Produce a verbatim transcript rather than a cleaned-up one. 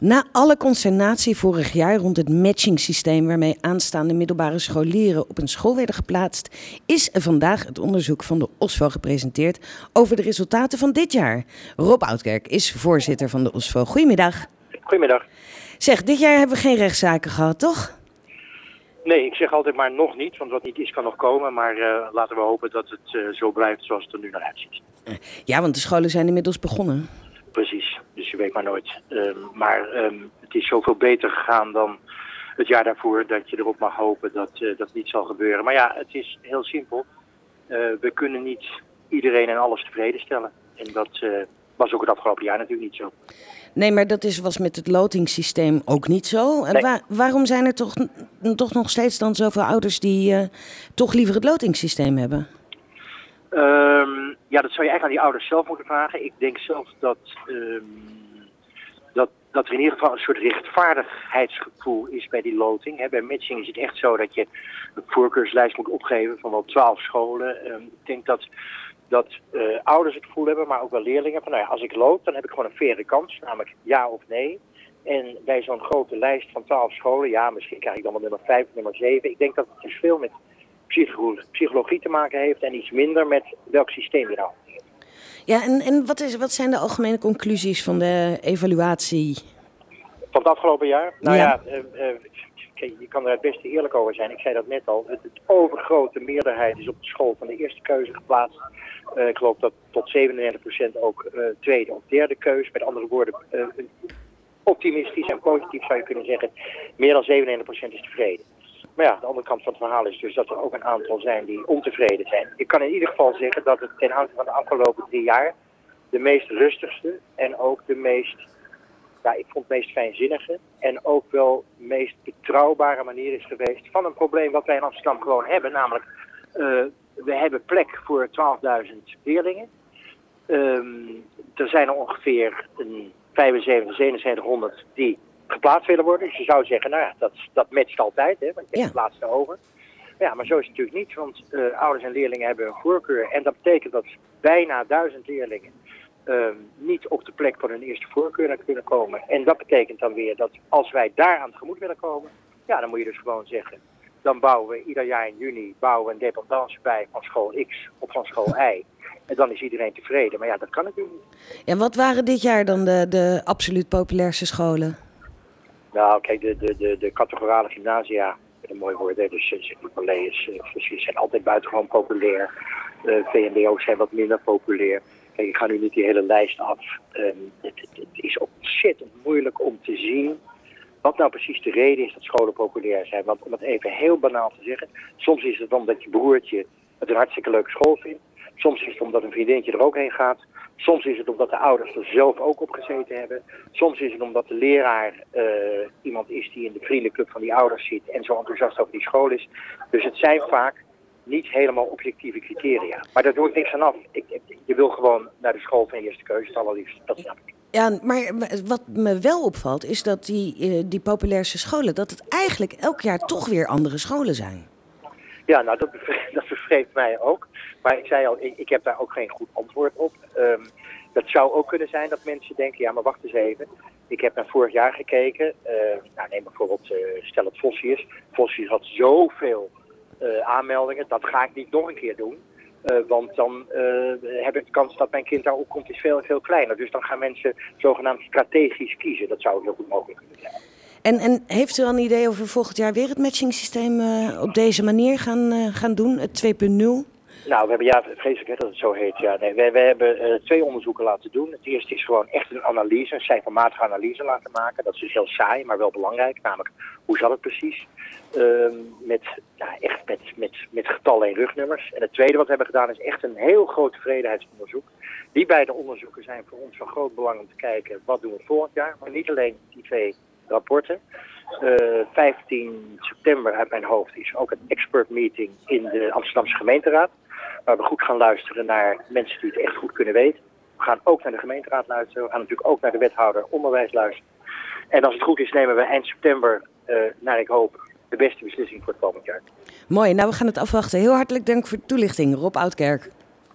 Na alle consternatie vorig jaar rond het matchingsysteem waarmee aanstaande middelbare scholieren op een school werden geplaatst, is vandaag het onderzoek van de O S V O gepresenteerd over de resultaten van dit jaar. Rob Oudkerk is voorzitter van de O S V O. Goedemiddag. Goedemiddag. Zeg, dit jaar hebben we geen rechtszaken gehad, toch? Nee, ik zeg altijd maar nog niet, want wat niet is kan nog komen. Maar uh, laten we hopen dat het uh, zo blijft zoals het er nu naar uitziet. Ja, want de scholen zijn inmiddels begonnen. Precies, dus je weet maar nooit. Um, maar um, het is zoveel beter gegaan dan het jaar daarvoor dat je erop mag hopen dat uh, dat niet zal gebeuren. Maar ja, het is heel simpel. Uh, we kunnen niet iedereen en alles tevreden stellen. En dat uh, was ook het afgelopen jaar natuurlijk niet zo. Nee, maar dat is, was met het lotingssysteem ook niet zo. Nee. Wa- waarom zijn er toch, toch nog steeds dan zoveel ouders die uh, toch liever het lotingssysteem hebben? Um, ja, dat zou je eigenlijk aan die ouders zelf moeten vragen. Ik denk zelf dat, um, dat, dat er in ieder geval een soort rechtvaardigheidsgevoel is bij die loting. He, bij matching is het echt zo dat je een voorkeurslijst moet opgeven van wel twaalf scholen. Um, ik denk dat, dat uh, ouders het gevoel hebben, maar ook wel leerlingen. Van, nou ja, als ik loot, dan heb ik gewoon een faire kans, namelijk ja of nee. En bij zo'n grote lijst van twaalf scholen, ja, misschien krijg ik dan wel nummer vijf of nummer zeven. Ik denk dat het dus veel met psychologie te maken heeft en iets minder met welk systeem je nou hanteert. Ja, en, en wat, is, wat zijn de algemene conclusies van de evaluatie? Van het afgelopen jaar? Nou ja, ja uh, uh, je kan er het beste eerlijk over zijn. Ik zei dat net al. Het, het overgrote meerderheid is op de school van de eerste keuze geplaatst. Uh, ik geloof dat tot zevenennegentig procent ook uh, tweede of derde keuze. Met andere woorden, uh, optimistisch en positief zou je kunnen zeggen. Meer dan zevenennegentig procent is tevreden. Maar ja, de andere kant van het verhaal is dus dat er ook een aantal zijn die ontevreden zijn. Ik kan in ieder geval zeggen dat het ten aanzien van de afgelopen drie jaar de meest rustigste en ook de meest, ja, ik vond het meest fijnzinnige en ook wel meest betrouwbare manier is geweest van een probleem wat wij in Amsterdam gewoon hebben. Namelijk, uh, we hebben plek voor twaalfduizend leerlingen. Um, er zijn er ongeveer een vijfenzeventig, zevenenzijnhonderd die geplaatst willen worden. Dus je zou zeggen, nou ja, dat, dat matcht altijd, hè, want je hebt de plaatsen over. Ja, maar zo is het natuurlijk niet, want uh, ouders en leerlingen hebben een voorkeur. En dat betekent dat bijna duizend leerlingen uh, niet op de plek van hun eerste voorkeur kunnen komen. En dat betekent dan weer dat als wij daar aan tegemoet willen komen, ja, dan moet je dus gewoon zeggen, dan bouwen we ieder jaar in juni bouwen we een dependance bij van school X of van school Y. En dan is iedereen tevreden. Maar ja, dat kan natuurlijk niet. En wat waren dit jaar dan de, de absoluut populairste scholen? Nou, kijk, de, de, de, de categorale gymnasia, een mooi woord, hè, dus Sint-Nicolaas, uh, zijn altijd buitengewoon populair. Uh, V M B O's zijn wat minder populair. Kijk, ik ga nu niet die hele lijst af. Um, het, het, het is ontzettend moeilijk om te zien wat nou precies de reden is dat scholen populair zijn. Want om het even heel banaal te zeggen, soms is het omdat je broertje het een hartstikke leuke school vindt. Soms is het omdat een vriendinnetje er ook heen gaat. Soms is het omdat de ouders er zelf ook op gezeten hebben. Soms is het omdat de leraar uh, iemand is die in de vriendenclub van die ouders zit en zo enthousiast over die school is. Dus het zijn vaak niet helemaal objectieve criteria. Maar daar doe ik niks aan af. Ik, ik, je wil gewoon naar de school van je eerste keuze, het allerliefst. Dat snap ik. Ja, maar wat me wel opvalt is dat die, die populairste scholen, dat het eigenlijk elk jaar toch weer andere scholen zijn. Ja, nou dat, bevre- dat bevreemdt mij ook. Maar ik zei al, ik, ik heb daar ook geen goed antwoord op. Um, dat zou ook kunnen zijn dat mensen denken, ja maar wacht eens even. Ik heb naar vorig jaar gekeken. Uh, nou, neem bijvoorbeeld, uh, stel het Vossius. Vossius had zoveel uh, aanmeldingen, dat ga ik niet nog een keer doen. Uh, want dan uh, heb ik de kans dat mijn kind daar opkomt is veel, veel kleiner. Dus dan gaan mensen zogenaamd strategisch kiezen. Dat zou heel goed mogelijk kunnen zijn. En, en heeft u al een idee over volgend jaar weer het matchingsysteem uh, op deze manier gaan, uh, gaan doen, het twee punt nul? Nou, we hebben, ja, vreselijk hè, dat het zo heet. Ja, nee, we, we hebben uh, twee onderzoeken laten doen. Het eerste is gewoon echt een analyse, een cijfermatige analyse laten maken. Dat is dus heel saai, maar wel belangrijk. Namelijk, hoe zat het precies? Uh, met, ja, echt met, met, met getallen en rugnummers. En het tweede wat we hebben gedaan is echt een heel groot tevredenheidsonderzoek. Die beide onderzoeken zijn voor ons van groot belang om te kijken, wat doen we volgend jaar? Maar niet alleen die twee rapporten. Uh, vijftien september uit mijn hoofd is ook een expert meeting in de Amsterdamse gemeenteraad. Waar we goed gaan luisteren naar mensen die het echt goed kunnen weten. We gaan ook naar de gemeenteraad luisteren. We gaan natuurlijk ook naar de wethouder onderwijs luisteren. En als het goed is nemen we eind september, uh, naar ik hoop, de beste beslissing voor het komend jaar. Mooi, nou we gaan het afwachten. Heel hartelijk dank voor de toelichting, Rob Oudkerk.